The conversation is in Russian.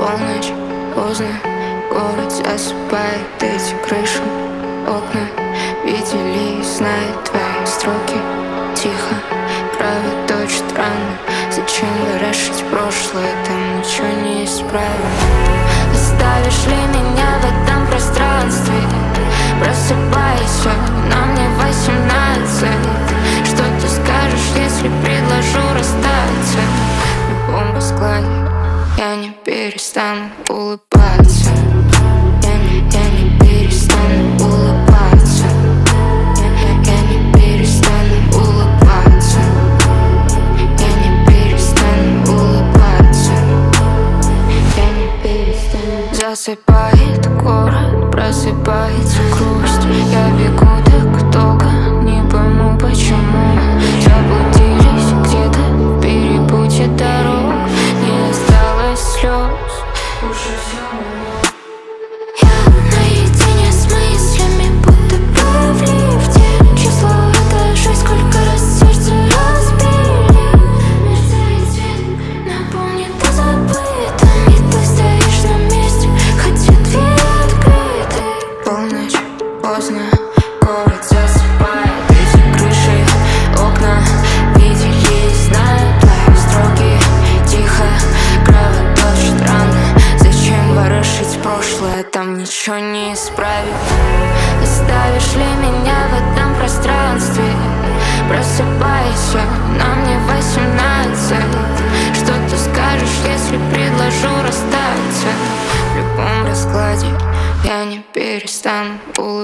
Полночь, поздно, город засыпает. Эти крыши, окна видели и знают твои строки. Тихо, правда, очень странно. Зачем ворошить прошлое, там ничего не исправить. Оставишь ли меня в этом пространстве? Просыпайся, нам не 18. Что ты скажешь, если предложу расстаться? В любом раскладе я не перестану улыбаться. Я не перестану улыбаться. Я не перестану улыбаться. Я не перестану улыбаться. Я не перестану. Засыпает город, просыпается грусть. Я бегу так долго, не пойму почему. Заблудились где-то в перепутье дорог. Не осталось слез, уже все равно. Я наедине с мыслями, будто бы в лифте. Число это 6, сколько раз сердце разбили. Мерцает свет, наполнит до забытым. И ты стоишь на месте, хотя двери открыты. Полночь, поздно, город засыпает. Эти крыши, окна видели и знают твои строки. Тихо, кровоточит рано. Зачем ворошить прошлое, там ничего не исправить. Оставишь ли меня в этом пространстве? Просыпайся, нам не 18. Что ты скажешь, если предложу расстаться? В любом раскладе я не перестану улыбаться.